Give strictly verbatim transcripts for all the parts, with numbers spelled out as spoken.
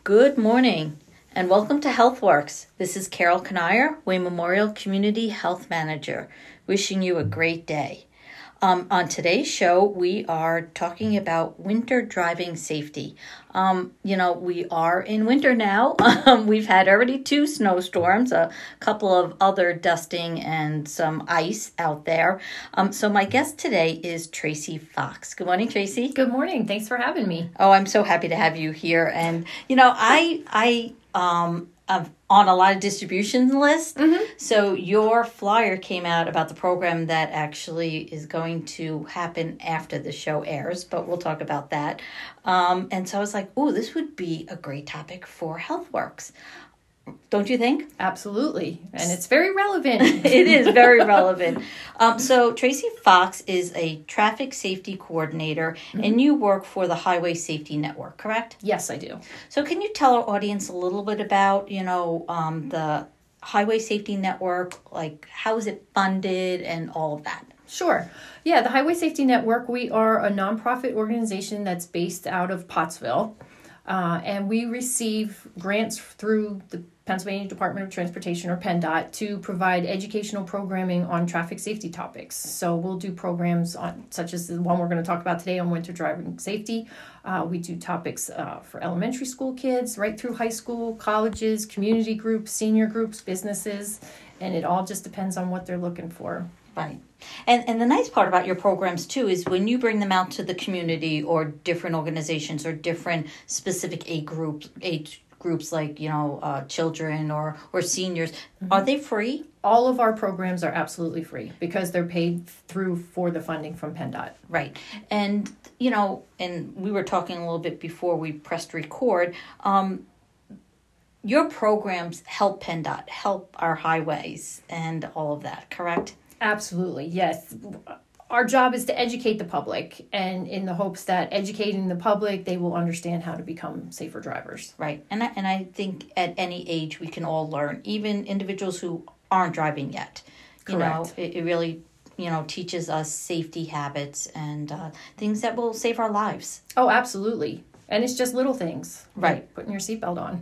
Good morning and welcome to HealthWorks. This is Carol Kanier, Wayne Memorial Community Health Manager, wishing you a great day. Um, on today's show, we are talking about winter driving safety. Um, you know, we are in winter now. Um, we've had already two snowstorms, a couple of other dusting and some ice out there. Um, so my guest today is Tracy Fox. Good morning, Tracy. Good morning. Thanks for having me. Oh, I'm so happy to have you here. And, you know, I, I, um, I'm on a lot of distribution lists. Mm-hmm. So your flyer came out about the program that actually is going to happen after the show airs, but we'll talk about that. Um, and so I was like, oh, this would be a great topic for HealthWorks. Don't you think? Absolutely. And it's very relevant. It is very relevant. Um, so Tracy Fox is a traffic safety coordinator, mm-hmm. and you work for the Highway Safety Network, correct? Yes, I do. So can you tell our audience a little bit about, you know, um, the Highway Safety Network, like how is it funded and all of that? Sure. Yeah, the Highway Safety Network, we are a nonprofit organization that's based out of Pottsville. Uh, and we receive grants through the Pennsylvania Department of Transportation, or PennDOT, to provide educational programming on traffic safety topics. So we'll do programs on, such as the one we're going to talk about today on winter driving safety. Uh, we do topics uh, for elementary school kids, right through high school, colleges, community groups, senior groups, businesses, and it all just depends on what they're looking for. Right. And and the nice part about your programs, too, is when you bring them out to the community or different organizations or different specific age groups, age groups like, you know, uh, children or, or seniors, mm-hmm. are they free? All of our programs are absolutely free because they're paid through for the funding from PennDOT. Right. And, you know, and we were talking a little bit before we pressed record, um, your programs help PennDOT, help our highways and all of that, correct? Absolutely, yes. Our job is to educate the public, and in the hopes that educating the public, they will understand how to become safer drivers. Right. And I, and I think at any age we can all learn, even individuals who aren't driving yet. You Correct. know, it, it really, you know, teaches us safety habits and uh, things that will save our lives. Oh, absolutely. And it's just little things. Right. Like putting your seatbelt on.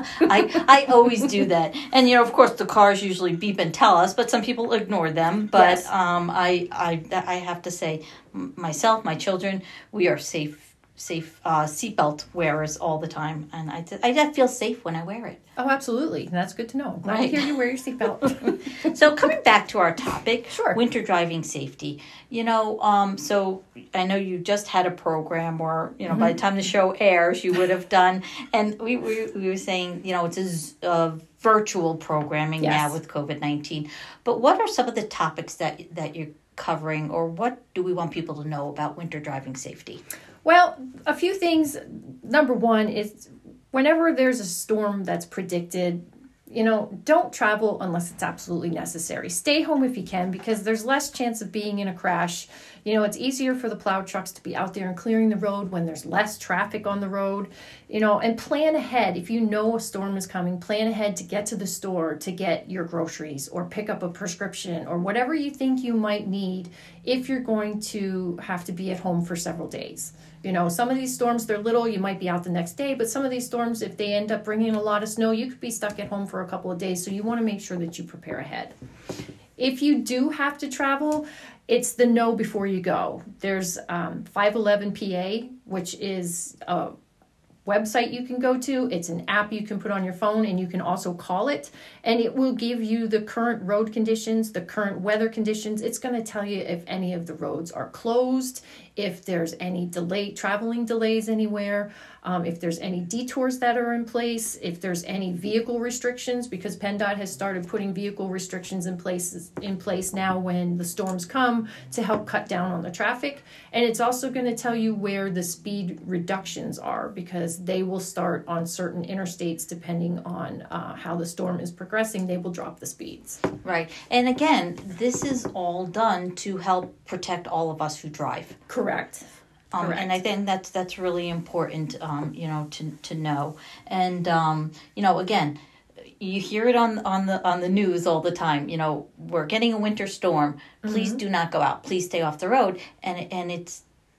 I I always do that. And, you know, of course, the cars usually beep and tell us, but some people ignore them. But yes. um, I, I, I have to say, myself, my children, we are safe safe uh, seatbelt wearers all the time. And I, I feel safe when I wear it. Oh, absolutely. That's good to know. Right. I hear you wear your seatbelt. So coming back to our topic, sure. Winter driving safety. You know, um, so I know you just had a program or, you know, mm-hmm. by the time the show airs, you would have done, and we, we, we were saying, you know, it's a uh, virtual programming yes. now with covid nineteen. But what are some of the topics that that you're covering, or what do we want people to know about winter driving safety? Well, a few things. Number one is whenever there's a storm that's predicted, you know, don't travel unless it's absolutely necessary. Stay home if you can, because there's less chance of being in a crash. You know, it's easier for the plow trucks to be out there and clearing the road when there's less traffic on the road, you know, and plan ahead. If you know a storm is coming, plan ahead to get to the store to get your groceries or pick up a prescription or whatever you think you might need if you're going to have to be at home for several days. You know, some of these storms, they're little, you might be out the next day, but some of these storms, if they end up bringing a lot of snow, you could be stuck at home for a couple of days. So you want to make sure that you prepare ahead. If you do have to travel, it's the know before you go. There's um, five eleven P A, which is a website you can go to. It's an app you can put on your phone, and you can also call it, and it will give you the current road conditions, the current weather conditions. It's going to tell you if any of the roads are closed, if there's any delay, traveling delays anywhere, um, if there's any detours that are in place, if there's any vehicle restrictions, because PennDOT has started putting vehicle restrictions in places in place now when the storms come to help cut down on the traffic. And it's also going to tell you where the speed reductions are, because they will start on certain interstates depending on uh, how the storm is progressing. They will drop the speeds. Right. And again, this is all done to help protect all of us who drive. Correct. Um, Correct. And I think that's that's really important, um, you know, to to know. And um, you know, again, you hear it on on the on the news all the time. You know, we're getting a winter storm. Please mm-hmm. do not go out. Please stay off the road. And and it's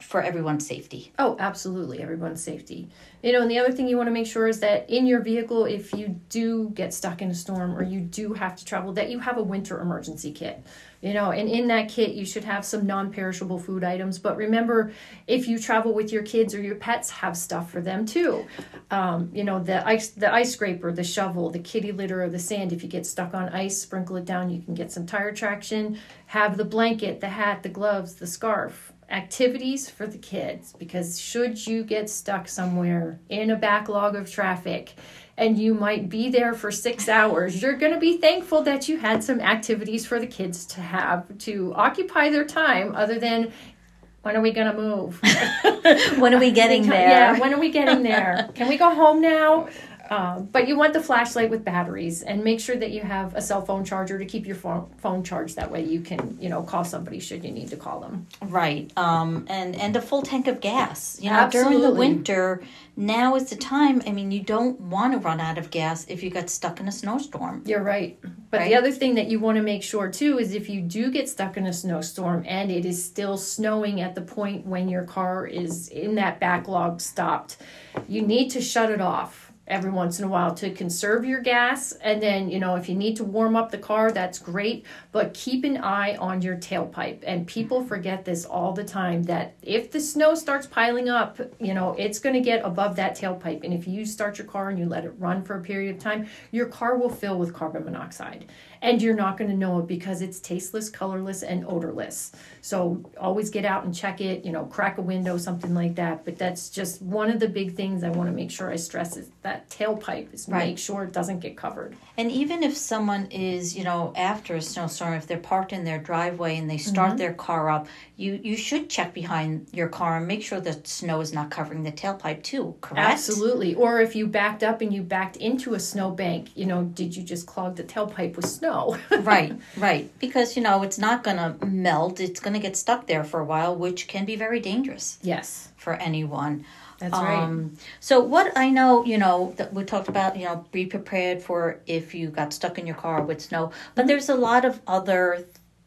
for everyone's safety. Oh, absolutely. Everyone's safety. You know, and the other thing you want to make sure is that in your vehicle, if you do get stuck in a storm or you do have to travel, that you have a winter emergency kit. You know, and in that kit, you should have some non-perishable food items. But remember, if you travel with your kids or your pets, have stuff for them too. Um, you know, the ice, the ice scraper, the shovel, the kitty litter, or the sand. If you get stuck on ice, sprinkle it down. You can get some tire traction. Have the blanket, the hat, the gloves, the scarf. Activities for the kids, because should you get stuck somewhere in a backlog of traffic and you might be there for six hours, you're going to be thankful that you had some activities for the kids to have to occupy their time, other than, when are we going to move? When are we getting there? Yeah, when are we getting there? Can we go home now? Um, but you want the flashlight with batteries, and make sure that you have a cell phone charger to keep your phone, phone charged. That way you can, you know, call somebody should you need to call them. Right. Um, and, and a full tank of gas. You know, Absolutely. during the winter, now is the time. I mean, you don't want to run out of gas if you got stuck in a snowstorm. You're right. But right? The other thing that you want to make sure, too, is if you do get stuck in a snowstorm and it is still snowing at the point when your car is in that backlog stopped, you need to shut it off every once in a while to conserve your gas. And then, you know, if you need to warm up the car, that's great. But keep an eye on your tailpipe. And people forget this all the time, that if the snow starts piling up, you know, it's going to get above that tailpipe. And if you start your car and you let it run for a period of time, your car will fill with carbon monoxide. And you're not going to know it because it's tasteless, colorless, and odorless. So always get out and check it, you know, crack a window, something like that. But that's just one of the big things I want to make sure I stress is that tailpipe is Right. make sure it doesn't get covered. And even if someone is, you know, after a snowstorm, if they're parked in their driveway and they start mm-hmm. their car up, you, you should check behind your car and make sure that snow is not covering the tailpipe too, correct? Absolutely. Or if you backed up and you backed into a snowbank, you know, did you just clog the tailpipe with snow? Right, right. Because, you know, it's not going to melt. It's going to get stuck there for a while, which can be very dangerous. Yes. For anyone. That's um, right. So what I know, you know, that we talked about, you know, be prepared for if you got stuck in your car with snow. But there's a lot of other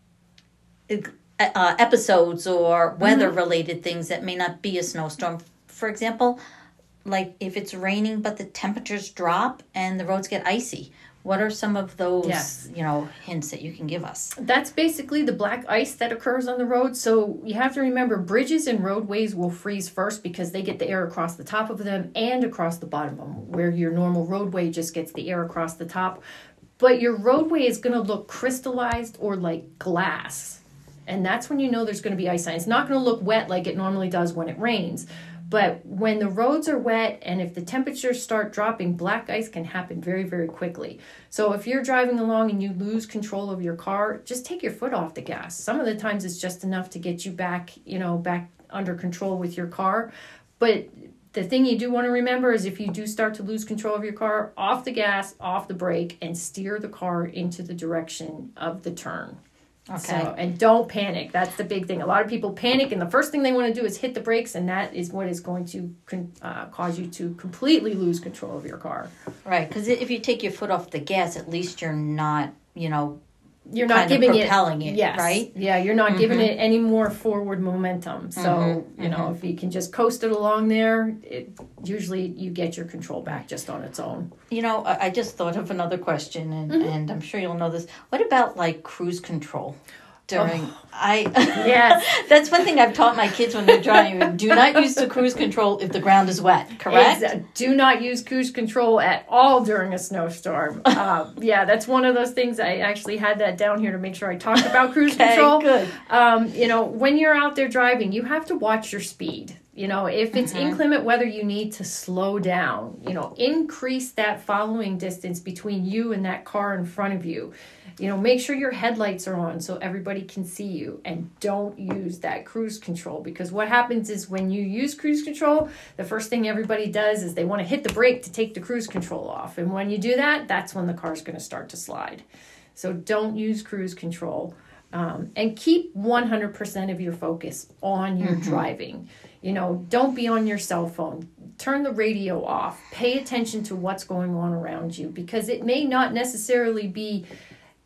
uh, episodes or weather-related mm-hmm. things that may not be a snowstorm. For example, like if it's raining but the temperatures drop and the roads get icy. What are some of those, yes. you know, hints that you can give us? That's basically the black ice that occurs on the road. So you have to remember, bridges and roadways will freeze first because they get the air across the top of them and across the bottom of them, where your normal roadway just gets the air across the top. But your roadway is going to look crystallized or like glass. And that's when you know there's going to be ice on it. It's not going to look wet like it normally does when it rains. But when the roads are wet and if the temperatures start dropping, black ice can happen very, very quickly. So if you're driving along and you lose control of your car, just take your foot off the gas. Some of the times it's just enough to get you back, you know, back under control with your car. But the thing you do want to remember is if you do start to lose control of your car, off the gas, off the brake, and steer the car into the direction of the turn. Okay. So, and don't panic. That's the big thing. A lot of people panic, and the first thing they want to do is hit the brakes, and that is what is going to uh, cause you to completely lose control of your car. Right, because if you take your foot off the gas, at least you're not, you know, you're not giving it, propelling it, yes, right? Yeah, you're not mm-hmm. giving it any more forward momentum. So, mm-hmm. you know, mm-hmm. if you can just coast it along there, it usually you get your control back just on its own. You know, I just thought of another question, and, mm-hmm. and I'm sure you'll know this. What about, like, cruise control? During oh. I yes that's one thing I've taught my kids when they're driving. Do not use the cruise control if the ground is wet, correct? Exactly. Do not use cruise control at all during a snowstorm. uh, yeah, that's one of those things. I actually had that down here to make sure I talked about cruise okay, control. Good. Um, you know, when you're out there driving, you have to watch your speed. You know, if it's mm-hmm. inclement weather, you need to slow down. You know, increase that following distance between you and that car in front of you. You know, make sure your headlights are on so everybody can see you, and don't use that cruise control, because what happens is when you use cruise control, the first thing everybody does is they want to hit the brake to take the cruise control off. And when you do that, that's when the car's going to start to slide. So don't use cruise control. Um, and keep one hundred percent of your focus on your mm-hmm. driving. You know, don't be on your cell phone. Turn the radio off. Pay attention to what's going on around you, because it may not necessarily be,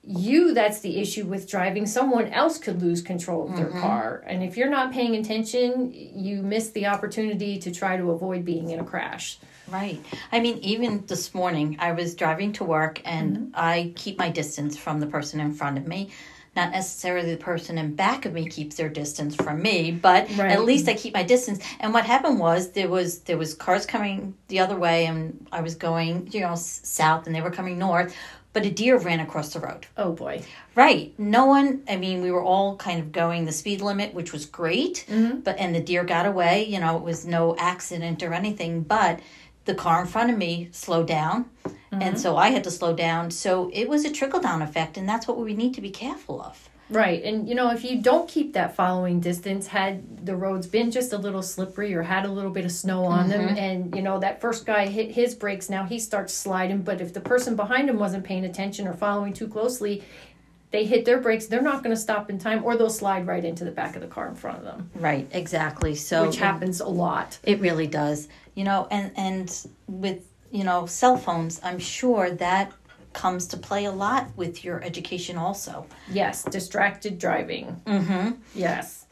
you that's the issue with driving. Someone else could lose control of their Mm-hmm. car. And if you're not paying attention, you miss the opportunity to try to avoid being in a crash. Right. I mean, even this morning, I was driving to work and Mm-hmm. I keep my distance from the person in front of me. Not necessarily the person in back of me keeps their distance from me, but Right. at least I keep my distance. And what happened was there was there was cars coming the other way, and I was going, you know, s- south, and they were coming north. But a deer ran across the road. Oh boy. Right. No one, I mean, we were all kind of going the speed limit, which was great. Mm-hmm. But and the deer got away. You know, it was no accident or anything. But the car in front of me slowed down. Mm-hmm. And so I had to slow down. So it was a trickle-down effect, and that's what we need to be careful of. Right. And, you know, if you don't keep that following distance, had the roads been just a little slippery or had a little bit of snow on them, and, you know, that first guy hit his brakes, now he starts sliding. But if the person behind him wasn't paying attention or following too closely, they hit their brakes, they're not going to stop in time, or they'll slide right into the back of the car in front of them, Right, exactly. So which happens a lot. It really does. You know, and, and with, you know, cell phones, I'm sure that comes to play a lot with your education also. Yes, distracted driving. Mm-hmm. Yes.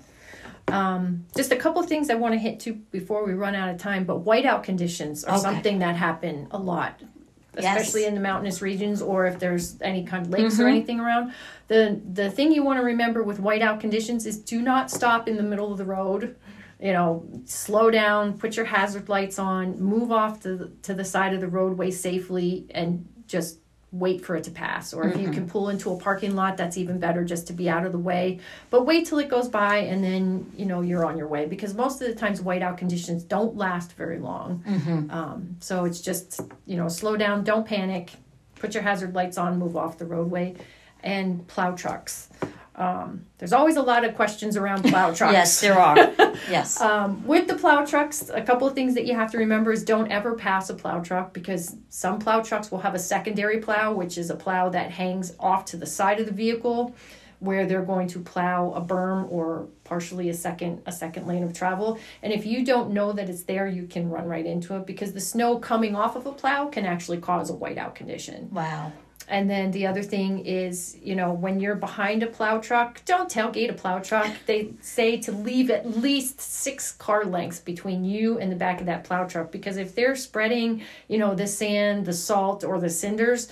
Um, just a couple of things I want to hit to before we run out of time, but whiteout conditions are Okay. something that happen a lot, especially Yes. in the mountainous regions, or if there's any kind of lakes Mm-hmm. or anything around. The the thing you want to remember with whiteout conditions is do not stop in the middle of the road. You know, slow down, put your hazard lights on, move off to the, to the side of the roadway safely, and just wait for it to pass. Or if you can pull into a parking lot, that's even better, just to be out of the way. But wait till it goes by, and then, you know, you're on your way, because most of the times whiteout conditions don't last very long. Mm-hmm. Um, so it's just, you know, slow down, don't panic, put your hazard lights on, move off the roadway. And plow trucks. Um, there's always a lot of questions around plow trucks. Yes, there are. Yes. Um, with the plow trucks, a couple of things that you have to remember is don't ever pass a plow truck, because some plow trucks will have a secondary plow, which is a plow that hangs off to the side of the vehicle, where they're going to plow a berm or partially a second a second lane of travel. And if you don't know that it's there, you can run right into it, because the snow coming off of a plow can actually cause a whiteout condition. Wow. And then the other thing is, you know, when you're behind a plow truck, don't tailgate a plow truck. They say to leave at least six car lengths between you and the back of that plow truck, because if they're spreading, you know, the sand, the salt, or the cinders,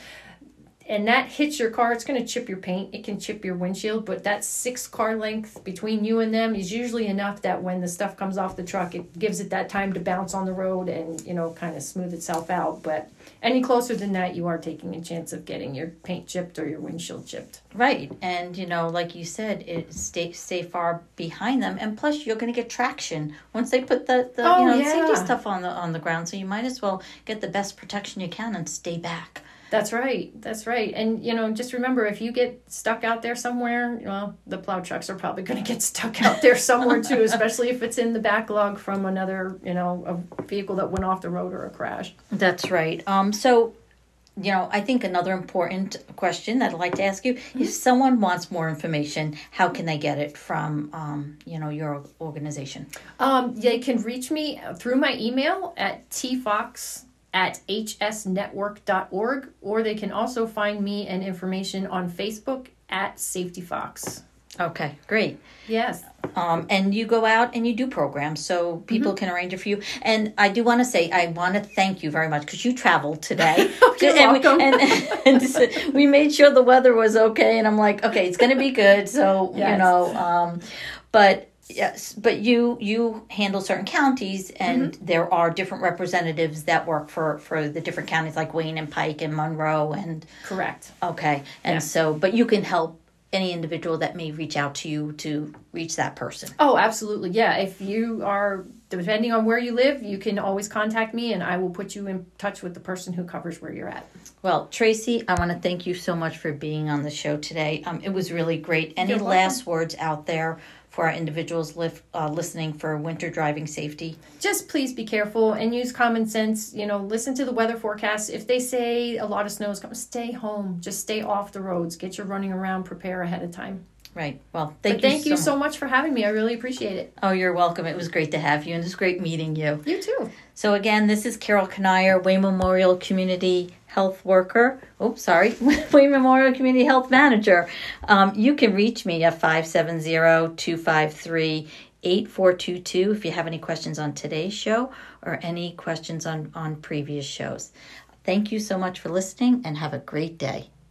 and that hits your car, it's going to chip your paint. It can chip your windshield, but that six car length between you and them is usually enough that when the stuff comes off the truck, it gives it that time to bounce on the road and, you know, kind of smooth itself out. But any closer than that, you are taking a chance of getting your paint chipped or your windshield chipped. Right. And, you know, like you said, it stay stay far behind them. And plus, you're going to get traction once they put the, the Oh, you know, yeah. safety stuff on the on the ground. So you might as well get the best protection you can and stay back. That's right. That's right. And, you know, just remember, if you get stuck out there somewhere, well, the plow trucks are probably going to get stuck out there somewhere too, especially if it's in the backlog from another, you know, a vehicle that went off the road or a crash. That's right. Um. So, you know, I think another important question that I'd like to ask you, if someone wants more information, how can they get it from, um, you know, your organization? Um, they can reach me through my email at tfox at h s network dot org, or they can also find me and information on Facebook at Safety Fox. Okay, great. Yes. Um, and you go out and you do programs so people mm-hmm. can arrange it for you. And I do want to say, I want to thank you very much because you traveled today. You're and welcome. We, and, and we made sure the weather was okay. And I'm like, okay, it's going to be good. So, yes. you know, um, but yes, but you, you handle certain counties and mm-hmm. there are different representatives that work for, for the different counties like Wayne and Pike and Monroe and. Correct. Okay. And yeah. so, but you can help any individual that may reach out to you to reach that person. Oh, absolutely. Yeah. If you are, depending on where you live, you can always contact me and I will put you in touch with the person who covers where you're at. Well, Tracy, I want to thank you so much for being on the show today. Um, it was really great. Any You're last welcome. words out there for our individuals live, uh, listening for winter driving safety? Just please be careful and use common sense. You know, listen to the weather forecast. If they say a lot of snow is coming, stay home. Just stay off the roads. Get your running around, prepare ahead of time. Right. Well, thank but you thank so you much. so much for having me. I really appreciate it. Oh, you're welcome. It was great to have you, and it's great meeting you. You too. So again, this is Carol Kanier, Wayne Memorial Community Health Worker. Oh, sorry, Wayne Memorial Community Health Manager. Um, you can reach me at five seven zero, two five three, eight four two two if you have any questions on today's show or any questions on, on previous shows. Thank you so much for listening, and have a great day.